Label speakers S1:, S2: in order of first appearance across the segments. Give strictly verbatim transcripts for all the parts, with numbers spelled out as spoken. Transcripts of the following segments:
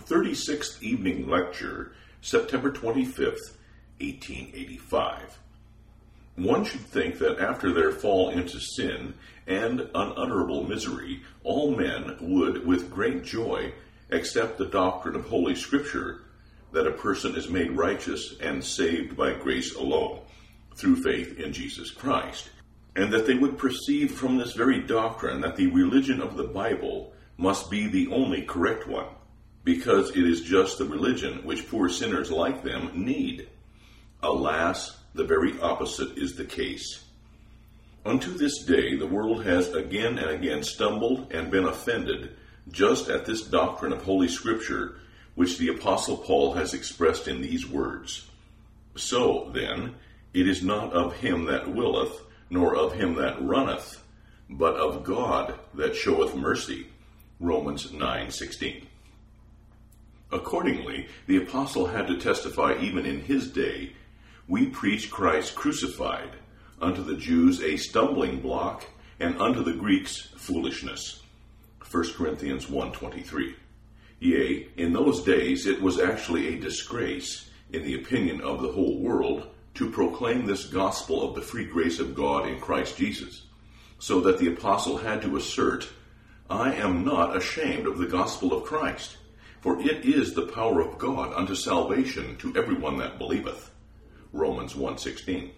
S1: thirty-sixth Evening Lecture, September twenty-fifth, eighteen eighty-five. One should think that after their fall into sin and unutterable misery, all men would, with great joy, accept the doctrine of Holy Scripture, that a person is made righteous and saved by grace alone, through faith in Jesus Christ, and that they would perceive from this very doctrine that the religion of the Bible must be the only correct one, because it is just the religion which poor sinners like them need. Alas, the very opposite is the case. Unto this day, the world has again and again stumbled and been offended just at this doctrine of Holy Scripture, which the Apostle Paul has expressed in these words. So, then, it is not of him that willeth, nor of him that runneth, but of God that showeth mercy. Romans nine sixteen. Accordingly, the apostle had to testify even in his day, we preach Christ crucified, unto the Jews a stumbling block, and unto the Greeks foolishness. First Corinthians one twenty-three. Yea, in those days it was actually a disgrace, in the opinion of the whole world, to proclaim this gospel of the free grace of God in Christ Jesus, so that the apostle had to assert, I am not ashamed of the gospel of Christ, for it is the power of God unto salvation to everyone that believeth. Romans one sixteen.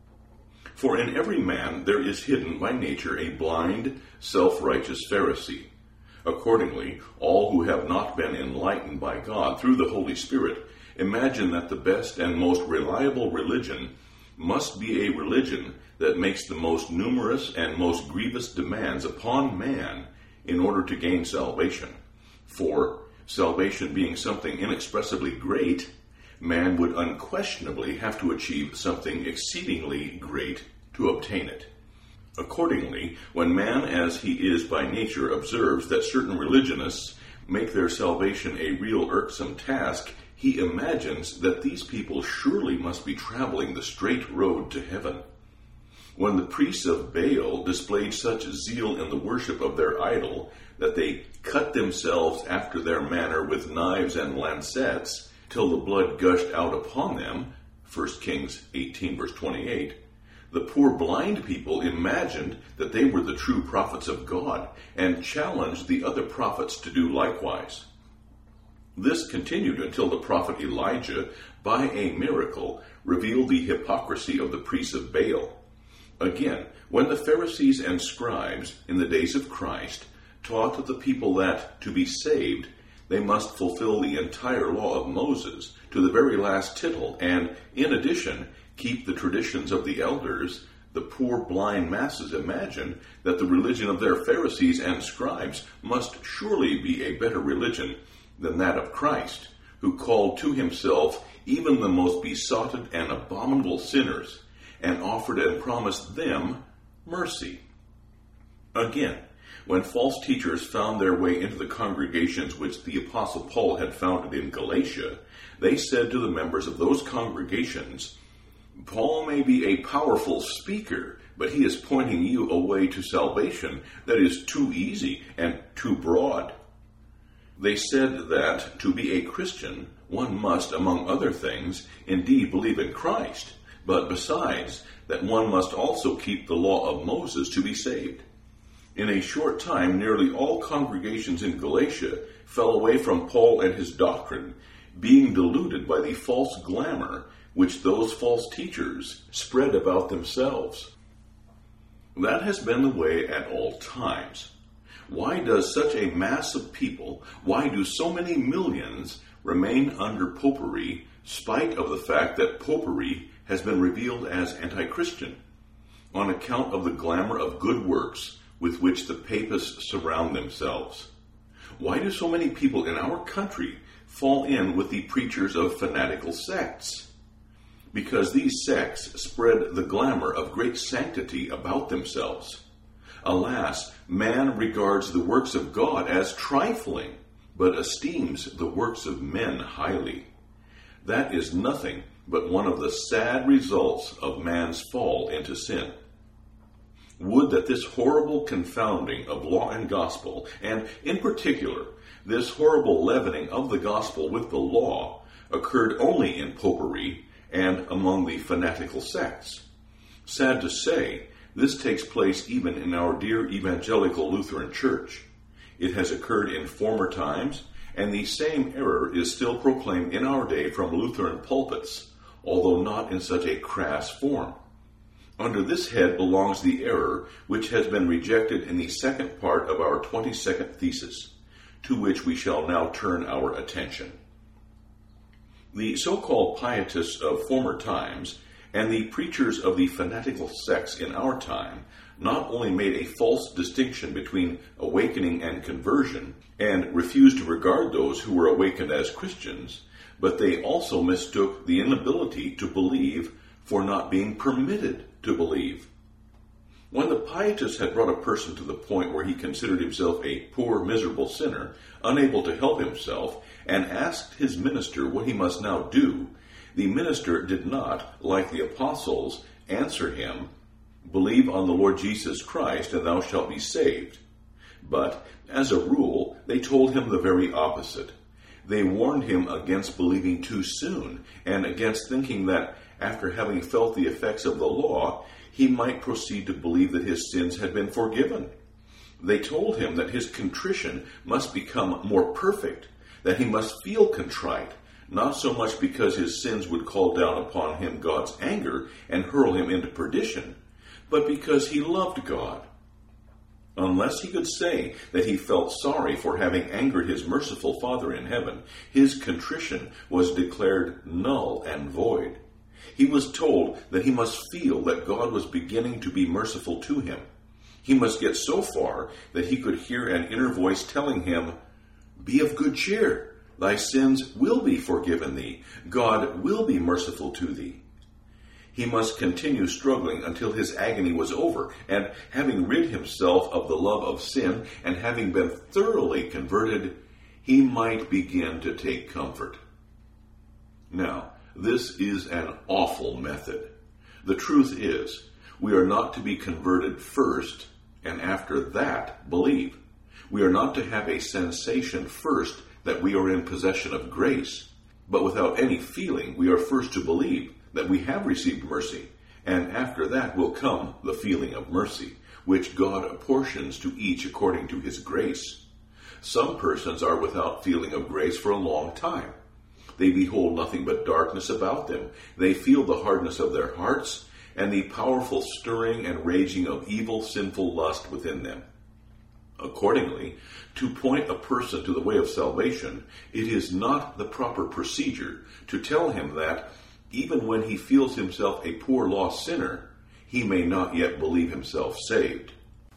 S1: For in every man there is hidden by nature a blind, self-righteous Pharisee. Accordingly, all who have not been enlightened by God through the Holy Spirit imagine that the best and most reliable religion must be a religion that makes the most numerous and most grievous demands upon man in order to gain salvation. For, salvation being something inexpressibly great, man would unquestionably have to achieve something exceedingly great to obtain it. Accordingly, when man as he is by nature observes that certain religionists make their salvation a real irksome task, he imagines that these people surely must be traveling the straight road to heaven. When the priests of Baal displayed such zeal in the worship of their idol that they cut themselves after their manner with knives and lancets till the blood gushed out upon them, First Kings eighteen verse twenty-eight, the poor blind people imagined that they were the true prophets of God and challenged the other prophets to do likewise. This continued until the prophet Elijah, by a miracle, revealed the hypocrisy of the priests of Baal. Again, when the Pharisees and scribes, in the days of Christ, taught the people that, to be saved, they must fulfill the entire law of Moses to the very last tittle, and, in addition, keep the traditions of the elders, the poor blind masses imagined that the religion of their Pharisees and scribes must surely be a better religion than that of Christ, who called to himself even the most besotted and abominable sinners, and offered and promised them mercy. Again, when false teachers found their way into the congregations which the Apostle Paul had founded in Galatia, they said to the members of those congregations, Paul may be a powerful speaker, but he is pointing you away to salvation that is too easy and too broad. They said that, to be a Christian, one must, among other things, indeed believe in Christ, but besides, that one must also keep the law of Moses to be saved. In a short time, nearly all congregations in Galatia fell away from Paul and his doctrine, being deluded by the false glamour which those false teachers spread about themselves. That has been the way at all times. Why does such a mass of people, why do so many millions remain under popery, spite of the fact that popery has been revealed as anti-Christian, on account of the glamour of good works with which the papists surround themselves? Why do so many people in our country fall in with the preachers of fanatical sects? Because these sects spread the glamour of great sanctity about themselves. Alas, man regards the works of God as trifling, but esteems the works of men highly. That is nothing but one of the sad results of man's fall into sin. Would that this horrible confounding of law and gospel, and in particular, this horrible leavening of the gospel with the law, occurred only in popery and among the fanatical sects. Sad to say, this takes place even in our dear evangelical Lutheran Church. It has occurred in former times, and the same error is still proclaimed in our day from Lutheran pulpits, although not in such a crass form. Under this head belongs the error which has been rejected in the second part of our twenty-second thesis, to which we shall now turn our attention. The so-called pietists of former times and the preachers of the fanatical sects in our time not only made a false distinction between awakening and conversion, and refused to regard those who were awakened as Christians, but they also mistook the inability to believe for not being permitted to believe. When the pietists had brought a person to the point where he considered himself a poor, miserable sinner, unable to help himself, and asked his minister what he must now do, the minister did not, like the apostles, answer him, "Believe on the Lord Jesus Christ, and thou shalt be saved." But, as a rule, they told him the very opposite. They warned him against believing too soon, and against thinking that, after having felt the effects of the law, he might proceed to believe that his sins had been forgiven. They told him that his contrition must become more perfect, that he must feel contrite, not so much because his sins would call down upon him God's anger and hurl him into perdition, but because he loved God. Unless he could say that he felt sorry for having angered his merciful Father in heaven, his contrition was declared null and void. He was told that he must feel that God was beginning to be merciful to him. He must get so far that he could hear an inner voice telling him, "Be of good cheer. Thy sins will be forgiven thee. God will be merciful to thee." He must continue struggling until his agony was over, and having rid himself of the love of sin, and having been thoroughly converted, he might begin to take comfort. Now, this is an awful method. The truth is, we are not to be converted first, and after that believe. We are not to have a sensation first that we are in possession of grace, but without any feeling we are first to believe that we have received mercy, and after that will come the feeling of mercy, which God apportions to each according to his grace. Some persons are without feeling of grace for a long time. They behold nothing but darkness about them. They feel the hardness of their hearts and the powerful stirring and raging of evil, sinful lust within them. Accordingly, to point a person to the way of salvation, it is not the proper procedure to tell him that, even when he feels himself a poor lost sinner, he may not yet believe himself saved.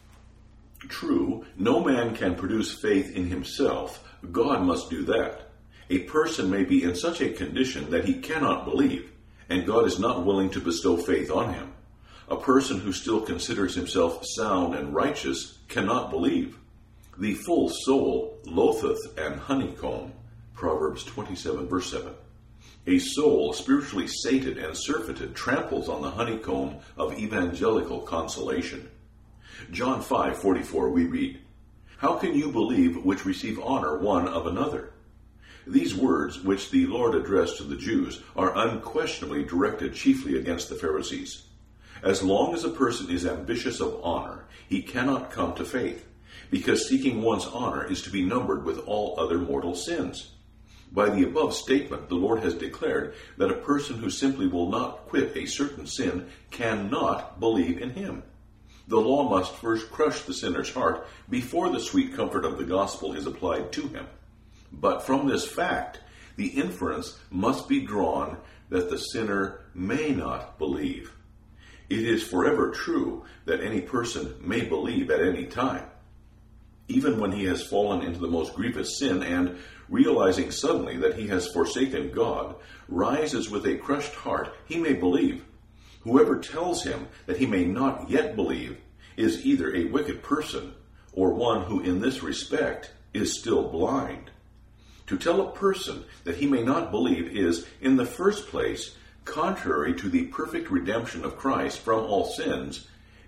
S1: True, no man can produce faith in himself. God must do that. A person may be in such a condition that he cannot believe, and God is not willing to bestow faith on him. A person who still considers himself sound and righteous cannot believe. The full soul loatheth an honeycomb. Proverbs twenty-seven, verse seven. A soul spiritually sated and surfeited tramples on the honeycomb of evangelical consolation. John five forty-four we read, "How can you believe which receive honor one of another?" These words, which the Lord addressed to the Jews, are unquestionably directed chiefly against the Pharisees. As long as a person is ambitious of honor, he cannot come to faith, because seeking one's honor is to be numbered with all other mortal sins. By the above statement, the Lord has declared that a person who simply will not quit a certain sin cannot believe in him. The law must first crush the sinner's heart before the sweet comfort of the gospel is applied to him. But from this fact, the inference must be drawn that the sinner may not believe. It is forever true that any person may believe at any time. Even when he has fallen into the most grievous sin and, realizing suddenly that he has forsaken God, rises with a crushed heart, he may believe. Whoever tells him that he may not yet believe is either a wicked person or one who in this respect is still blind. To tell a person that he may not believe is, in the first place, contrary to the perfect redemption of Christ from all sins,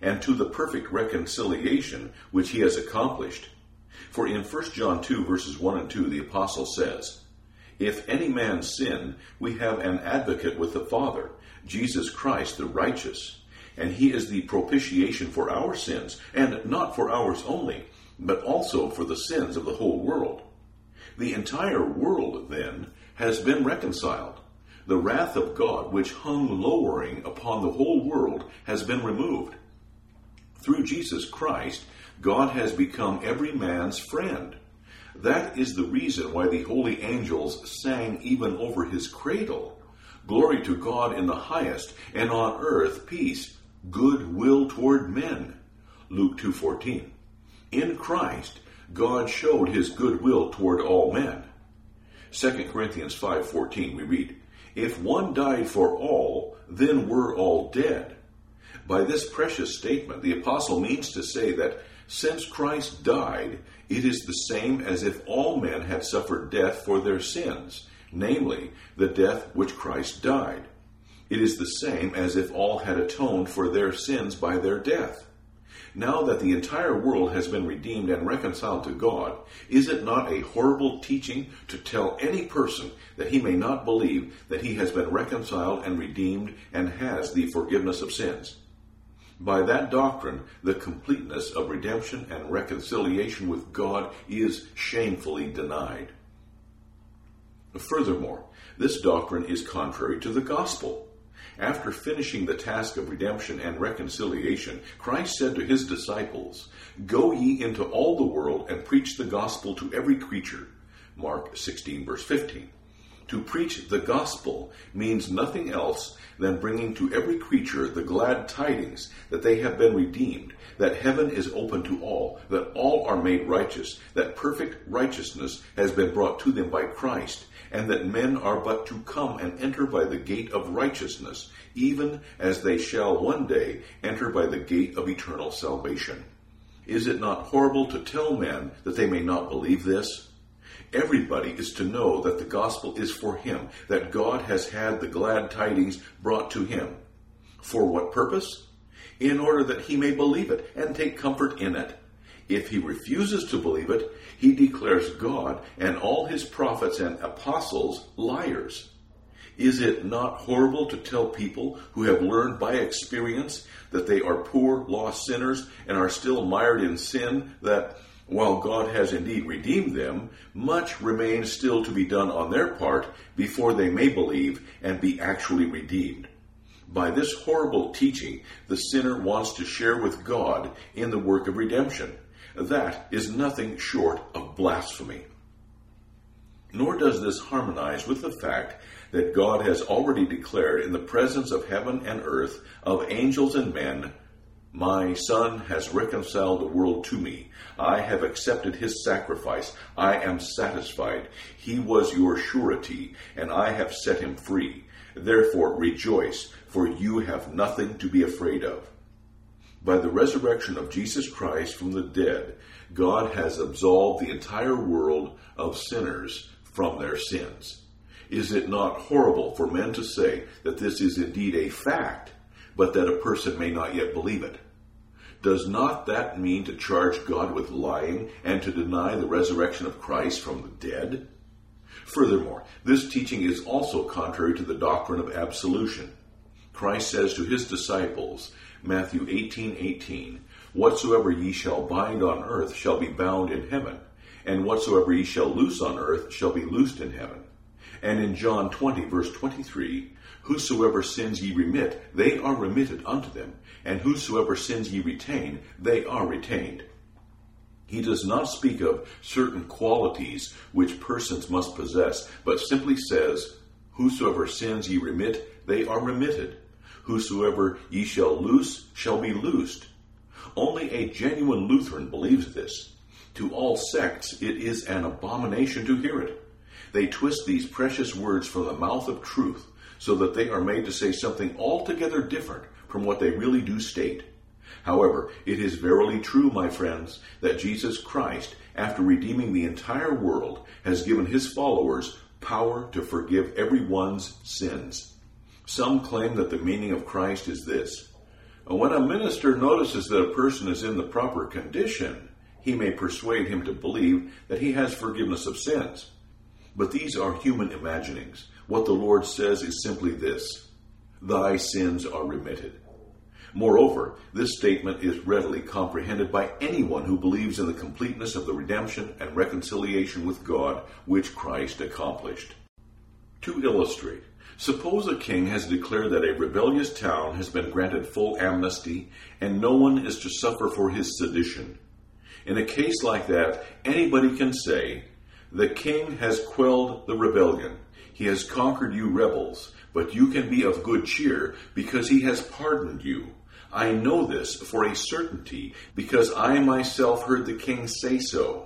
S1: and to the perfect reconciliation which he has accomplished. For in First John two, verses one and two, the apostle says, If any man sin, we have an advocate with the Father, Jesus Christ the righteous. And he is the propitiation for our sins, and not for ours only, but also for the sins of the whole world. The entire world, then, has been reconciled. The wrath of God, which hung lowering upon the whole world, has been removed. Through Jesus Christ, God has become every man's friend. That is the reason why the holy angels sang even over his cradle, Glory to God in the highest, and on earth peace, good will toward men. Luke two fourteen. In Christ, God showed his good will toward all men. Second Corinthians five fourteen we read, If one died for all, then were all dead. By this precious statement, the apostle means to say that since Christ died, it is the same as if all men had suffered death for their sins, namely, the death which Christ died. It is the same as if all had atoned for their sins by their death. Now that the entire world has been redeemed and reconciled to God, is it not a horrible teaching to tell any person that he may not believe that he has been reconciled and redeemed and has the forgiveness of sins? By that doctrine, the completeness of redemption and reconciliation with God is shamefully denied. Furthermore, this doctrine is contrary to the gospel. After finishing the task of redemption and reconciliation, Christ said to his disciples, Go ye into all the world and preach the gospel to every creature. Mark sixteen, verse fifteen. To preach the gospel means nothing else than bringing to every creature the glad tidings that they have been redeemed, that heaven is open to all, that all are made righteous, that perfect righteousness has been brought to them by Christ, and that men are but to come and enter by the gate of righteousness, even as they shall one day enter by the gate of eternal salvation. Is it not horrible to tell men that they may not believe this? Everybody is to know that the gospel is for him, that God has had the glad tidings brought to him. For what purpose? In order that he may believe it and take comfort in it. If he refuses to believe it, he declares God and all his prophets and apostles liars. Is it not horrible to tell people who have learned by experience that they are poor, lost sinners and are still mired in sin that, while God has indeed redeemed them, much remains still to be done on their part before they may believe and be actually redeemed? By this horrible teaching, the sinner wants to share with God in the work of redemption. That is nothing short of blasphemy. Nor does this harmonize with the fact that God has already declared in the presence of heaven and earth, of angels and men, My Son has reconciled the world to me. I have accepted his sacrifice. I am satisfied. He was your surety, and I have set him free. Therefore rejoice, for you have nothing to be afraid of. By the resurrection of Jesus Christ from the dead, God has absolved the entire world of sinners from their sins. Is it not horrible for men to say that this is indeed a fact, but that a person may not yet believe it? Does not that mean to charge God with lying and to deny the resurrection of Christ from the dead? Furthermore, this teaching is also contrary to the doctrine of absolution. Christ says to his disciples, Matthew eighteen eighteen, Whatsoever ye shall bind on earth shall be bound in heaven, and whatsoever ye shall loose on earth shall be loosed in heaven. And in John twenty, verse twenty-three, Whosoever sins ye remit, they are remitted unto them, and whosoever sins ye retain, they are retained. He does not speak of certain qualities which persons must possess, but simply says, Whosoever sins ye remit, they are remitted. Whosoever ye shall loose shall be loosed. Only a genuine Lutheran believes this. To all sects it is an abomination to hear it. They twist these precious words from the mouth of truth so that they are made to say something altogether different from what they really do state. However, it is verily true, my friends, that Jesus Christ, after redeeming the entire world, has given his followers power to forgive everyone's sins. Some claim that the meaning of Christ is this: When a minister notices that a person is in the proper condition, he may persuade him to believe that he has forgiveness of sins. But these are human imaginings. What the Lord says is simply this: thy sins are remitted. Moreover, this statement is readily comprehended by anyone who believes in the completeness of the redemption and reconciliation with God which Christ accomplished. To illustrate, suppose a king has declared that a rebellious town has been granted full amnesty and no one is to suffer for his sedition. In a case like that, anybody can say, the king has quelled the rebellion. He has conquered you rebels, but you can be of good cheer because he has pardoned you. I know this for a certainty because I myself heard the king say so.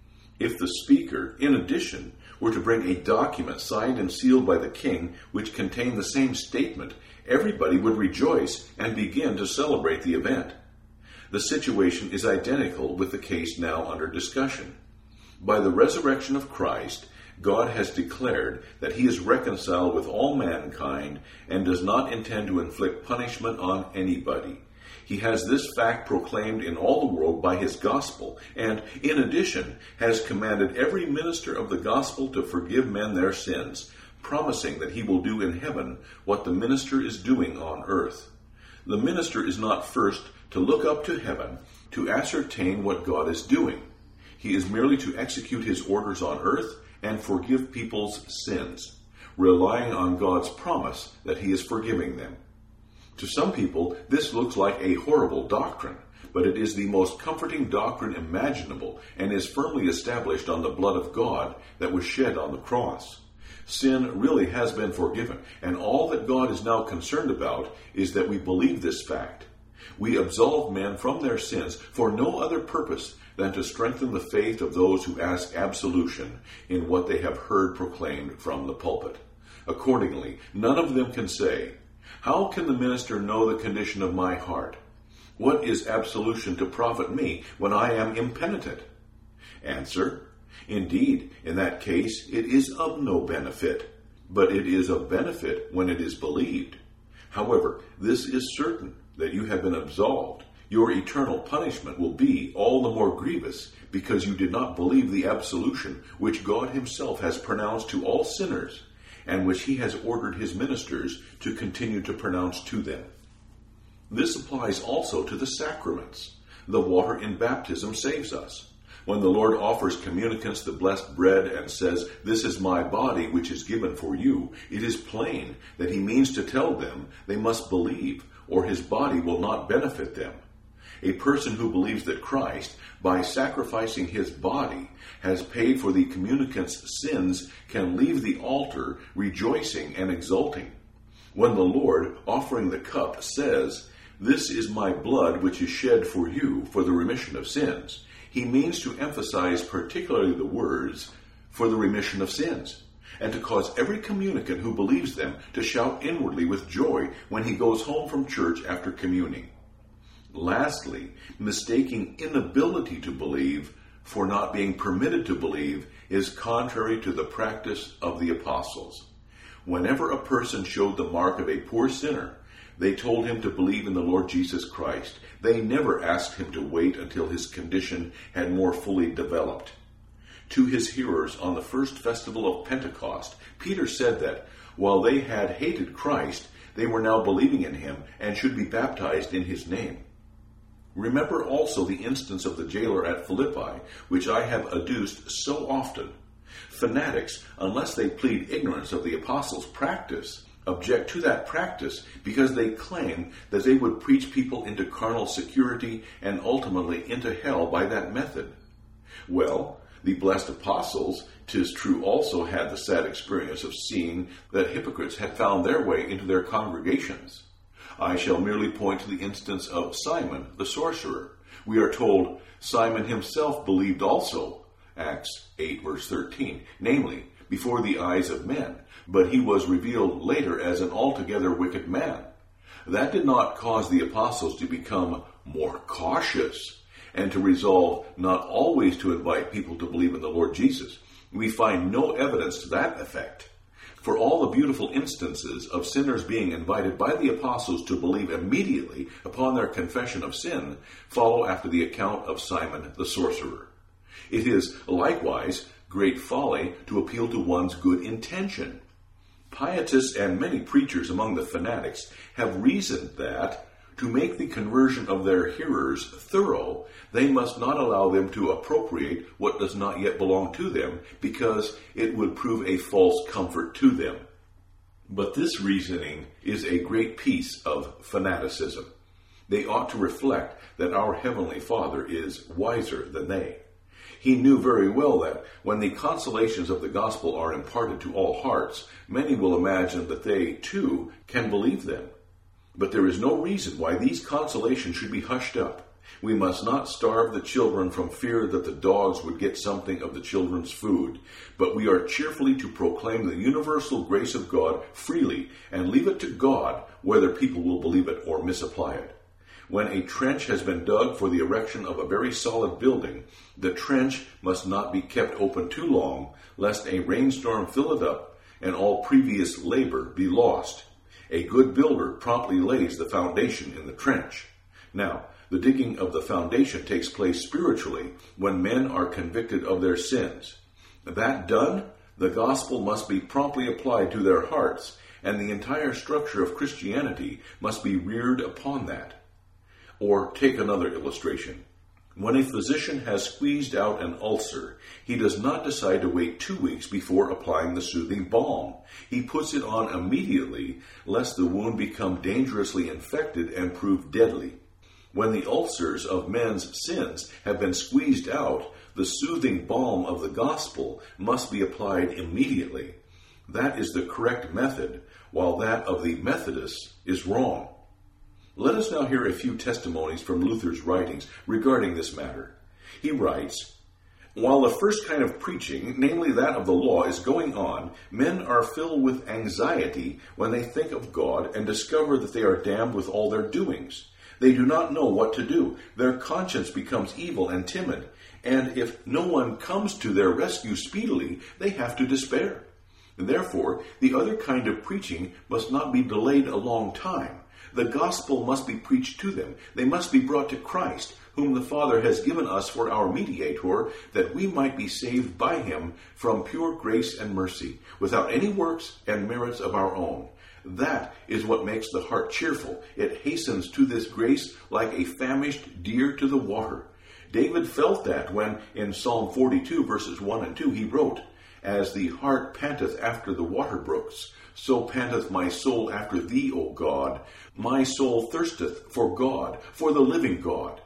S1: If the speaker, in addition, were to bring a document signed and sealed by the king which contained the same statement, everybody would rejoice and begin to celebrate the event. The situation is identical with the case now under discussion. By the resurrection of Christ, God has declared that he is reconciled with all mankind and does not intend to inflict punishment on anybody. He has this fact proclaimed in all the world by his gospel, and, in addition, has commanded every minister of the gospel to forgive men their sins, promising that he will do in heaven what the minister is doing on earth. The minister is not first to look up to heaven to ascertain what God is doing. He is merely to execute his orders on earth and forgive people's sins, relying on God's promise that he is forgiving them. To some people, this looks like a horrible doctrine, but it is the most comforting doctrine imaginable and is firmly established on the blood of God that was shed on the cross. Sin really has been forgiven, and all that God is now concerned about is that we believe this fact. We absolve men from their sins for no other purpose than to strengthen the faith of those who ask absolution in what they have heard proclaimed from the pulpit. Accordingly, none of them can say, how can the minister know the condition of my heart? What is absolution to profit me when I am impenitent? Answer: indeed, in that case, it is of no benefit, but it is of benefit when it is believed. However, this is certain, that you have been absolved. Your eternal punishment will be all the more grievous because you did not believe the absolution which God himself has pronounced to all sinners, and which he has ordered his ministers to continue to pronounce to them. This applies also to the sacraments. The water in baptism saves us. When the Lord offers communicants the blessed bread and says, "This is my body which is given for you," it is plain that he means to tell them they must believe, or his body will not benefit them. A person who believes that Christ, by sacrificing his body, has paid for the communicant's sins can leave the altar rejoicing and exulting. When the Lord, offering the cup, says, "This is my blood which is shed for you for the remission of sins," he means to emphasize particularly the words, "for the remission of sins," and to cause every communicant who believes them to shout inwardly with joy when he goes home from church after communing. Lastly, mistaking inability to believe for not being permitted to believe is contrary to the practice of the apostles. Whenever a person showed the mark of a poor sinner, they told him to believe in the Lord Jesus Christ. They never asked him to wait until his condition had more fully developed. To his hearers on the first festival of Pentecost, Peter said that, while they had hated Christ, they were now believing in him and should be baptized in his name. Remember also the instance of the jailer at Philippi, which I have adduced so often. Fanatics, unless they plead ignorance of the apostles' practice, object to that practice because they claim that they would preach people into carnal security and ultimately into hell by that method. Well, the blessed apostles, 'tis true, also had the sad experience of seeing that hypocrites had found their way into their congregations. I shall merely point to the instance of Simon, the sorcerer. We are told, Simon himself believed also, Acts eight, verse thirteen, namely, before the eyes of men, but he was revealed later as an altogether wicked man. That did not cause the apostles to become more cautious and to resolve not always to invite people to believe in the Lord Jesus. We find no evidence to that effect. For all the beautiful instances of sinners being invited by the apostles to believe immediately upon their confession of sin follow after the account of Simon the sorcerer. It is likewise great folly to appeal to one's good intention. Pietists and many preachers among the fanatics have reasoned that, to make the conversion of their hearers thorough, they must not allow them to appropriate what does not yet belong to them, because it would prove a false comfort to them. But this reasoning is a great piece of fanaticism. They ought to reflect that our Heavenly Father is wiser than they. He knew very well that when the consolations of the gospel are imparted to all hearts, many will imagine that they, too, can believe them. But there is no reason why these consolations should be hushed up. We must not starve the children from fear that the dogs would get something of the children's food, but we are cheerfully to proclaim the universal grace of God freely and leave it to God whether people will believe it or misapply it. When a trench has been dug for the erection of a very solid building, the trench must not be kept open too long, lest a rainstorm fill it up and all previous labor be lost. A good builder promptly lays the foundation in the trench. Now, the digging of the foundation takes place spiritually when men are convicted of their sins. That done, the gospel must be promptly applied to their hearts, and the entire structure of Christianity must be reared upon that. Or take another illustration. When a physician has squeezed out an ulcer, he does not decide to wait two weeks before applying the soothing balm. He puts it on immediately, lest the wound become dangerously infected and prove deadly. When the ulcers of men's sins have been squeezed out, the soothing balm of the gospel must be applied immediately. That is the correct method, while that of the Methodists is wrong. Let us now hear a few testimonies from Luther's writings regarding this matter. He writes, "While the first kind of preaching, namely that of the law, is going on, men are filled with anxiety when they think of God and discover that they are damned with all their doings. They do not know what to do. Their conscience becomes evil and timid, and if no one comes to their rescue speedily, they have to despair. Therefore, the other kind of preaching must not be delayed a long time. The gospel must be preached to them. They must be brought to Christ, whom the Father has given us for our mediator, that we might be saved by him from pure grace and mercy, without any works and merits of our own. That is what makes the heart cheerful. It hastens to this grace like a famished deer to the water. David felt that when, in Psalm forty-two, verses one and two, he wrote, 'As the hart panteth after the water brooks, so panteth my soul after thee, O God. My soul thirsteth for God, for the living God.'"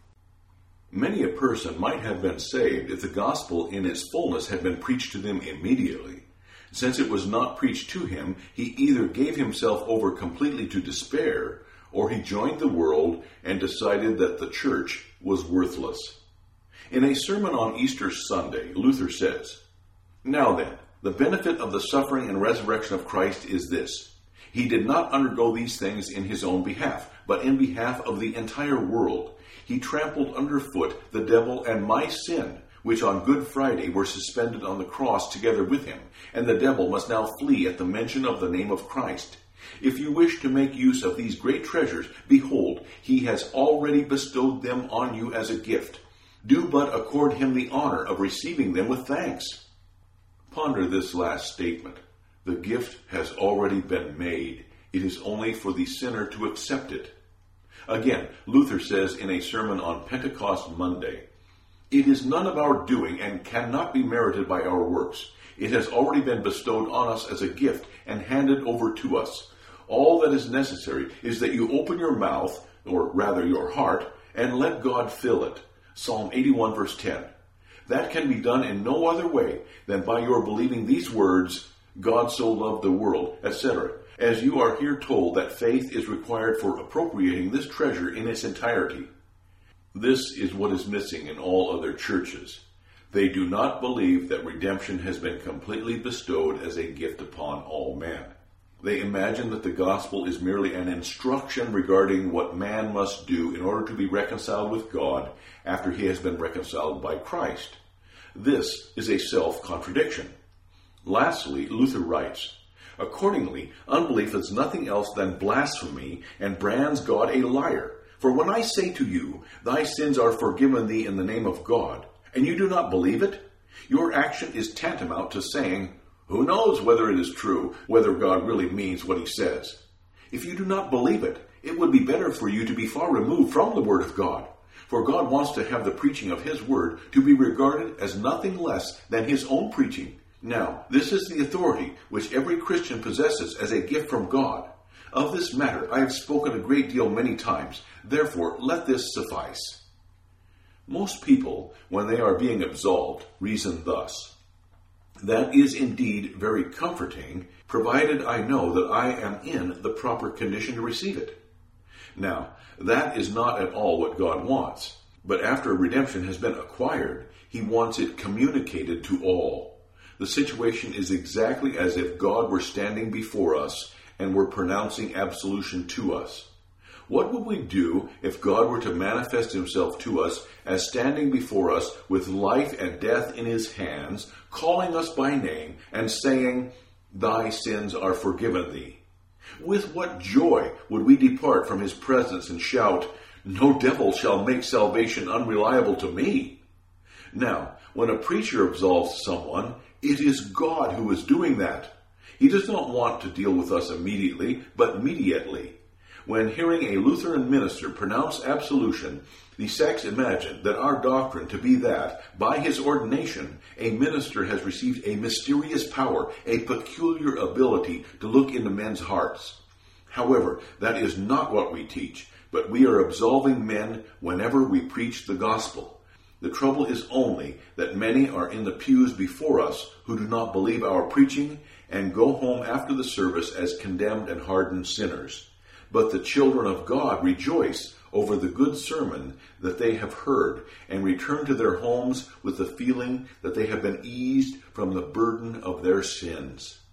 S1: Many a person might have been saved if the gospel in its fullness had been preached to them immediately. Since it was not preached to him, he either gave himself over completely to despair, or he joined the world and decided that the church was worthless. In a sermon on Easter Sunday, Luther says, "Now then, the benefit of the suffering and resurrection of Christ is this. He did not undergo these things in his own behalf, but in behalf of the entire world. He trampled underfoot the devil and my sin, which on Good Friday were suspended on the cross together with him, and the devil must now flee at the mention of the name of Christ. If you wish to make use of these great treasures, behold, he has already bestowed them on you as a gift. Do but accord him the honor of receiving them with thanks." Ponder this last statement. The gift has already been made. It is only for the sinner to accept it. Again, Luther says in a sermon on Pentecost Monday, "It is none of our doing and cannot be merited by our works. It has already been bestowed on us as a gift and handed over to us. All that is necessary is that you open your mouth, or rather your heart, and let God fill it." Psalm eighty-one, verse ten. That can be done in no other way than by your believing these words, "God so loved the world," et cetera, as you are here told that faith is required for appropriating this treasure in its entirety. This is what is missing in all other churches. They do not believe that redemption has been completely bestowed as a gift upon all men. They imagine that the gospel is merely an instruction regarding what man must do in order to be reconciled with God after he has been reconciled by Christ. This is a self-contradiction. Lastly, Luther writes, Accordingly, unbelief is nothing else than blasphemy, and brands God a liar. For when I say to you, thy sins are forgiven thee in the name of God, and you do not believe it, your action is tantamount to saying, who knows whether it is true, whether God really means what he says. If you do not believe it, it would be better for you to be far removed from the word of God. For God wants to have the preaching of his word to be regarded as nothing less than his own preaching. Now, this is the authority which every Christian possesses as a gift from God. Of this matter I have spoken a great deal many times, therefore let this suffice. Most people, when they are being absolved, reason thus: that is indeed very comforting, provided I know that I am in the proper condition to receive it. Now, that is not at all what God wants, but after redemption has been acquired, he wants it communicated to all. The situation is exactly as if God were standing before us and were pronouncing absolution to us. What would we do if God were to manifest himself to us as standing before us with life and death in his hands, calling us by name and saying, thy sins are forgiven thee? With what joy would we depart from his presence and shout, no devil shall make salvation unreliable to me? Now, when a preacher absolves someone, it is God who is doing that. He does not want to deal with us immediately, but mediately. When hearing a Lutheran minister pronounce absolution, the sects imagine that our doctrine to be that, by his ordination, a minister has received a mysterious power, a peculiar ability to look into men's hearts. However, that is not what we teach, but we are absolving men whenever we preach the gospel. The trouble is only that many are in the pews before us who do not believe our preaching and go home after the service as condemned and hardened sinners. But the children of God rejoice over the good sermon that they have heard and return to their homes with the feeling that they have been eased from the burden of their sins.